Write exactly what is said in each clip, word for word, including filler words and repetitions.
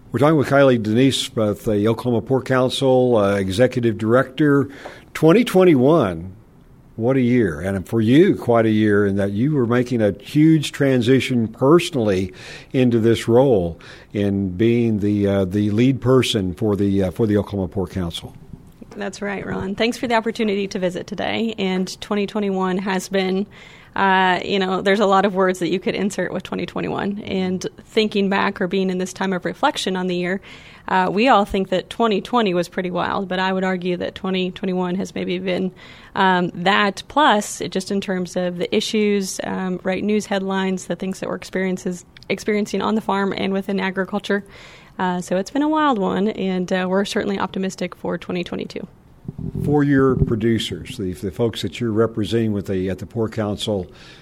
We're talking with Kylie Denise, uh, the Oklahoma Pork Council uh, Executive Director. twenty twenty-one, what a year. And for you, quite a year in that you were making a huge transition personally into this role in being the uh, the lead person for the uh, for the Oklahoma Pork Council. That's right, Ron. Thanks for the opportunity to visit today. And twenty twenty-one has been, uh, you know, there's a lot of words that you could insert with twenty twenty-one. And thinking back or being in this time of reflection on the year, uh, we all think that twenty twenty was pretty wild. But I would argue that twenty twenty-one has maybe been um, that plus, it just in terms of the issues, um, right, news headlines, the things that we're experiences, experiencing on the farm and within agriculture. Uh, so it's been a wild one, and uh, we're certainly optimistic for twenty twenty-two. For your producers, the, the folks that you're representing with the at the Pork Council,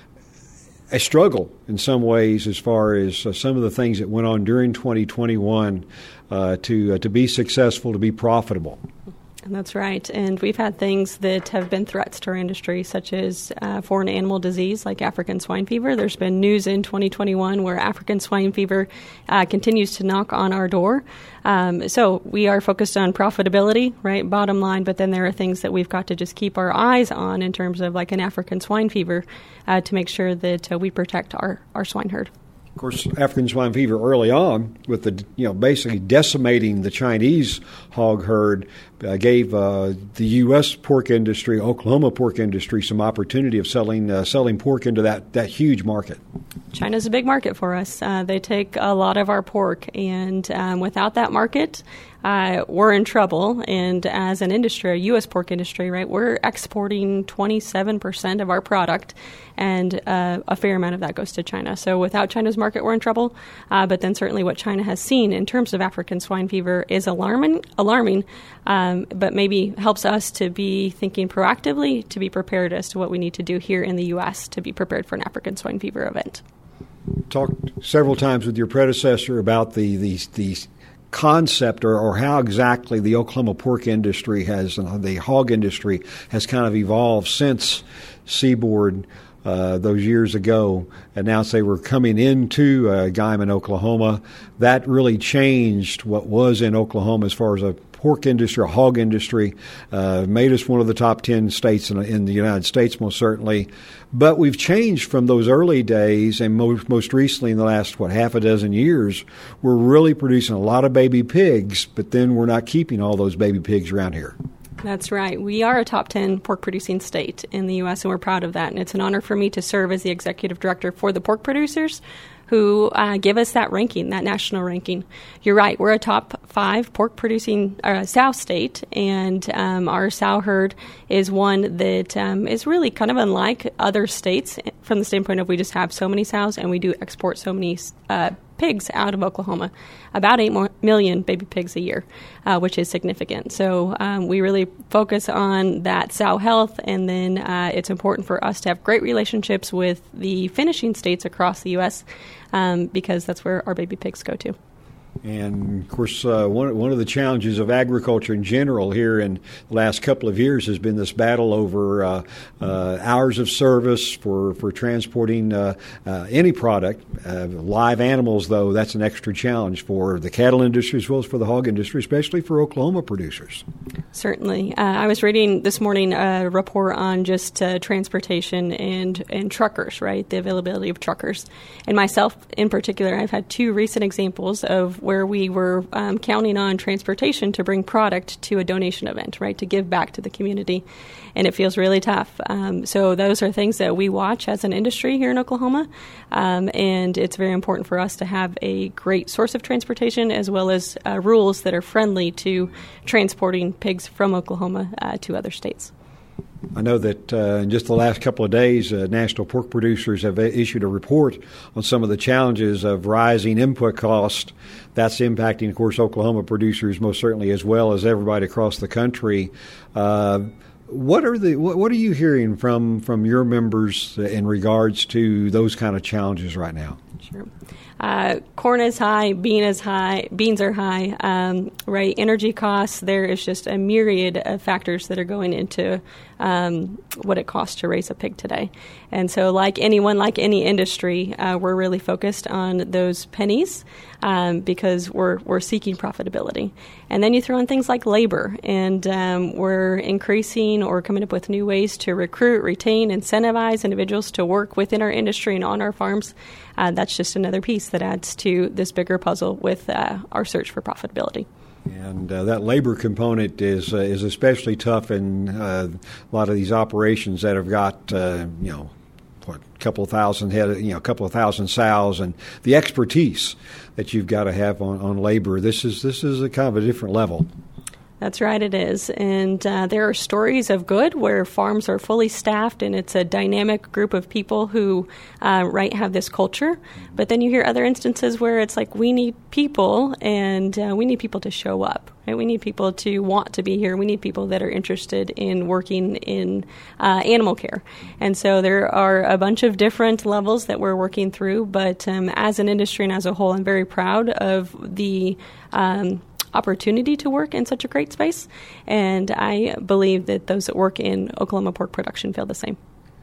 a struggle in some ways as far as uh, some of the things that went on during twenty twenty-one uh, to uh, to be successful, to be profitable. That's right. And we've had things that have been threats to our industry, such as uh, foreign animal disease like African swine fever. There's been news in twenty twenty-one where African swine fever uh, continues to knock on our door. Um, so we are focused on profitability, right, bottom line, but then there are things that we've got to just keep our eyes on in terms of like an African swine fever uh, to make sure that uh, we protect our, our swine herd. Of course, African swine fever early on, with the you know basically decimating the Chinese hog herd, uh, gave uh, the U S pork industry, Oklahoma pork industry, some opportunity of selling uh, selling pork into that, that huge market. China's a big market for us. Uh, they take a lot of our pork, and um, without that market, uh, we're in trouble. And as an industry, a U S pork industry, right, we're exporting twenty-seven percent of our product, and uh, a fair amount of that goes to China. So without China's market, we're in trouble. Uh, but then certainly what China has seen in terms of African swine fever is alarming, alarming, um, but maybe helps us to be thinking proactively, to be prepared as to what we need to do here in the U S to be prepared for an African swine fever event. Talked several times with your predecessor about the the, the concept or, or how exactly the Oklahoma pork industry has, uh, the hog industry has kind of evolved since Seaboard uh, those years ago announced they were coming into uh, Guymon, Oklahoma. That really changed what was in Oklahoma as far as a pork industry, a hog industry, uh, made us one of the top ten states in, in the United States, most certainly. But we've changed from those early days, and most, most recently in the last, what, half a dozen years, we're really producing a lot of baby pigs, but then we're not keeping all those baby pigs around here. That's right. We are a top ten pork-producing state in the U S, and we're proud of that. And it's an honor for me to serve as the executive director for the pork producers, who uh, give us that ranking, that national ranking. You're right, we're a top five pork-producing uh, sow state, and um, our sow herd is one that um, is really kind of unlike other states from the standpoint of we just have so many sows and we do export so many uh, pigs out of Oklahoma, about eight more million baby pigs a year, uh, which is significant. So um, we really focus on that sow health, and then uh, it's important for us to have great relationships with the finishing states across the U S um, because that's where our baby pigs go to. And, of course, uh, one, one of the challenges of agriculture in general here in the last couple of years has been this battle over uh, uh, hours of service for, for transporting uh, uh, any product. Uh, live animals, though, that's an extra challenge for the cattle industry as well as for the hog industry, especially for Oklahoma producers. Certainly. Uh, I was reading this morning a report on just uh, transportation and, and truckers, right, the availability of truckers. And myself in particular, I've had two recent examples of where we were um, counting on transportation to bring product to a donation event, right, to give back to the community. And it feels really tough. Um, so those are things that we watch as an industry here in Oklahoma. Um, and it's very important for us to have a great source of transportation as well as uh, rules that are friendly to transporting pigs from Oklahoma uh, to other states. I know that uh, in just the last couple of days, uh, national pork producers have issued a report on some of the challenges of rising input cost. That's impacting, of course, Oklahoma producers most certainly, as well as everybody across the country. Uh, what are the what, what are you hearing from, from your members in regards to those kind of challenges right now? Sure. Uh, corn is high, bean is high, beans are high, um, right? Energy costs, there is just a myriad of factors that are going into um, what it costs to raise a pig today. And so like anyone, like any industry, uh, we're really focused on those pennies um, because we're we're seeking profitability. And then you throw in things like labor, and um, we're increasing or coming up with new ways to recruit, retain, incentivize individuals to work within our industry and on our farms. Uh, that's just another piece that adds to this bigger puzzle with uh, our search for profitability. And uh, that labor component is uh, is especially tough in uh, a lot of these operations that have got uh, you know what, a couple of thousand head, you know, a couple of thousand sows, and the expertise that you've got to have on, on labor. This is this is a kind of a different level. That's right, it is. And uh, there are stories of good where farms are fully staffed and it's a dynamic group of people who uh, right have this culture. But then you hear other instances where it's like we need people and uh, we need people to show up. Right? We need people to want to be here. We need people that are interested in working in uh, animal care. And so there are a bunch of different levels that we're working through. But um, as an industry and as a whole, I'm very proud of the um, opportunity to work in such a great space, and I believe that those that work in Oklahoma pork production feel the same.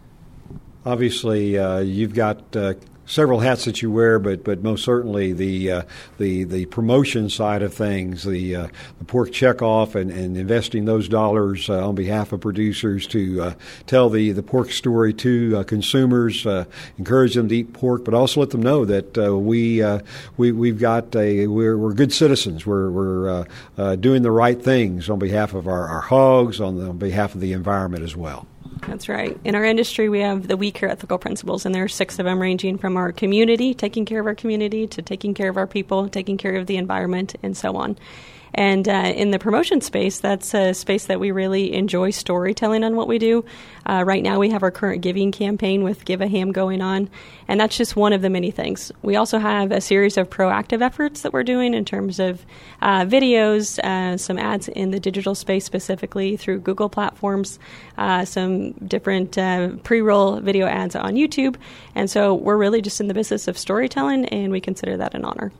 Obviously, uh, you've got uh, several hats that you wear, but but most certainly the uh, the the promotion side of things, the uh, the pork checkoff, and, and investing those dollars uh, on behalf of producers to uh, tell the, the pork story to uh, consumers, uh, encourage them to eat pork, but also let them know that uh, we uh, we we've got a we're we're good citizens. We're we're uh, uh, doing the right things on behalf of our, our hogs, on, the, on behalf of the environment as well. That's right. In our industry, we have the We Care ethical principles, and there are six of them, ranging from our community, taking care of our community, to taking care of our people, taking care of the environment, and so on. And uh, in the promotion space, that's a space that we really enjoy storytelling on what we do. Uh, right now, we have our current giving campaign with Give a Ham going on, and that's just one of the many things. We also have a series of proactive efforts that we're doing in terms of uh, videos, uh, some ads in the digital space, specifically through Google platforms, uh, some different uh, pre-roll video ads on YouTube. And so we're really just in the business of storytelling, and we consider that an honor.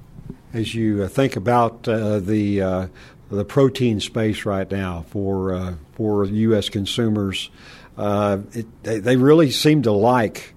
As you uh, think about uh, the uh, the protein space right now for uh, for U S consumers, uh, it, they, they really seem to like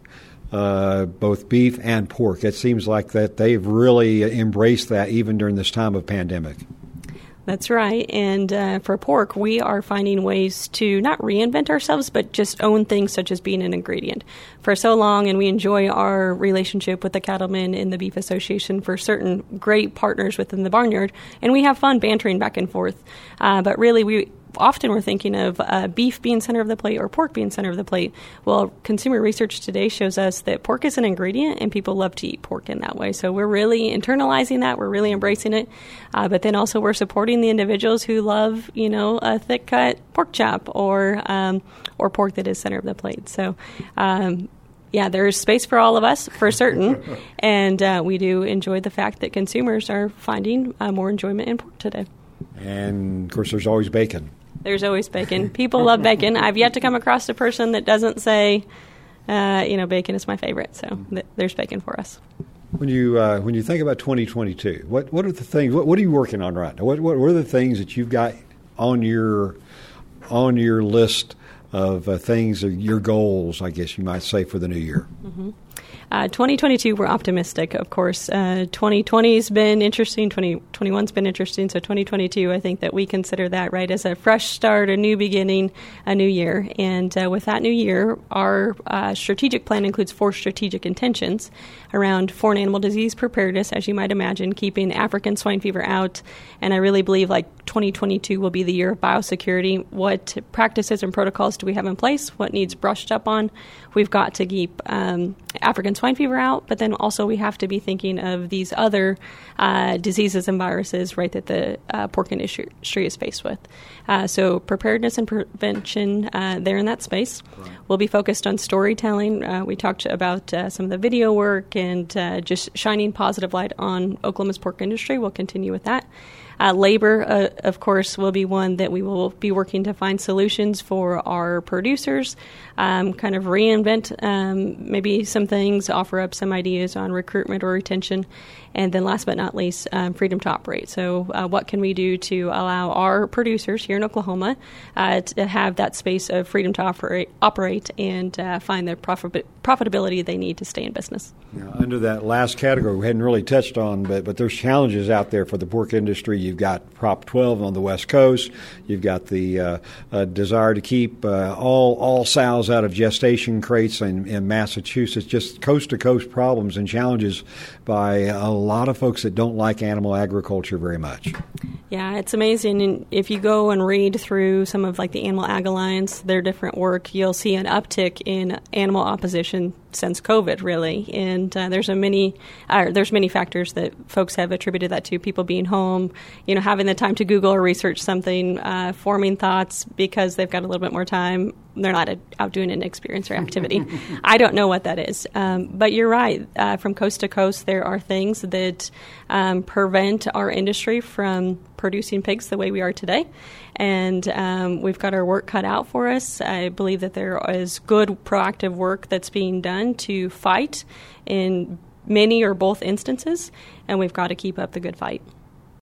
uh, both beef and pork. It seems like that they've really embraced that even during this time of pandemic. That's right. And uh, for pork, we are finding ways to not reinvent ourselves, but just own things such as being an ingredient. For so long, and we enjoy our relationship with the cattlemen in the Beef Association for certain great partners within the barnyard, and we have fun bantering back and forth. Uh, but really, we often we're thinking of uh, beef being center of the plate or pork being center of the plate. Well, consumer research today shows us that pork is an ingredient, and people love to eat pork in that way. So we're really internalizing that. We're really embracing it. Uh, but then also we're supporting the individuals who love, you know, a thick cut pork chop or um, or pork that is center of the plate. So. Um, Yeah, there's space for all of us, for certain, and uh, we do enjoy the fact that consumers are finding uh, more enjoyment in pork today. And, of course, there's always bacon. There's always bacon. People love bacon. I've yet to come across a person that doesn't say, uh, you know, bacon is my favorite, so th- there's bacon for us. When you uh, when you think about twenty twenty-two, what what are the things? What, what are you working on right now? What, what what are the things that you've got on your on your list of uh, things, or your goals, I guess you might say, for the new year? Mm-hmm. Uh, twenty twenty-two, we're optimistic, of course. Uh, twenty twenty's been interesting. twenty twenty-one's been interesting. So twenty twenty-two, I think that we consider that, right, as a fresh start, a new beginning, a new year. And uh, with that new year, our uh, strategic plan includes four strategic intentions around foreign animal disease preparedness, as you might imagine, keeping African swine fever out. And I really believe like twenty twenty-two will be the year of biosecurity. What practices and protocols do we have in place? What needs brushed up on? We've got to keep um, African swine fever out, but then also we have to be thinking of these other uh, diseases and viruses, right, that the uh, pork industry is faced with. Uh, so preparedness and prevention uh, there in that space. Right. We'll be focused on storytelling. Uh, we talked about uh, some of the video work and uh, just shining positive light on Oklahoma's pork industry. We'll continue with that. Uh, labor, uh, of course, will be one that we will be working to find solutions for our producers, um, kind of reinvent um, maybe some things, offer up some ideas on recruitment or retention, and then last but not least, um, freedom to operate. So uh, what can we do to allow our producers here in Oklahoma uh, to have that space of freedom to operate, operate and uh, find the profit, profitability they need to stay in business? Now, under that last category we hadn't really touched on, but, but there's challenges out there for the pork industry. You've got Prop twelve on the West Coast. You've got the uh, uh, desire to keep uh, all all sows out of gestation crates in, in Massachusetts, just coast-to-coast problems and challenges by a lot of folks that don't like animal agriculture very much. Yeah, it's amazing. And if you go and read through some of like the Animal Ag Alliance, their different work, you'll see an uptick in animal opposition since COVID, really. And uh, there's a many uh, there's many factors that folks have attributed that to: people being home, you know, having the time to Google or research something, uh, forming thoughts because they've got a little bit more time. They're not a, out doing an experience or activity. I don't know what that is. Um, but you're right. Uh, from coast to coast, there are things that um, prevent our industry from producing pigs the way we are today. And um, we've got our work cut out for us. I believe that there is good proactive work that's being done to fight in many or both instances, and we've got to keep up the good fight.